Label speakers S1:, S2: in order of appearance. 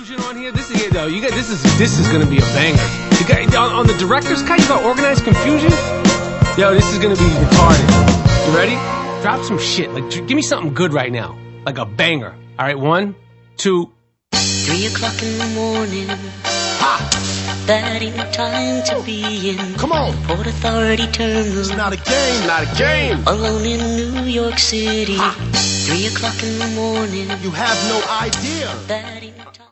S1: Confusion on here. This is it, though. This is gonna be a banger. You got on the director's cut. You got Organized Confusion. Yo, this is gonna be retarded. You ready? Drop some shit. Like, give me something good right now, like a banger. All right, 1, 2.
S2: 3 o'clock in the morning.
S1: Ha!
S2: That ain't no time to be in.
S1: Come on.
S2: Port Authority Terminal.
S1: It's not a game. Not a game.
S2: Alone in New York City.
S1: Ha!
S2: 3 o'clock in the morning.
S1: You have no idea.
S2: That ain't no time.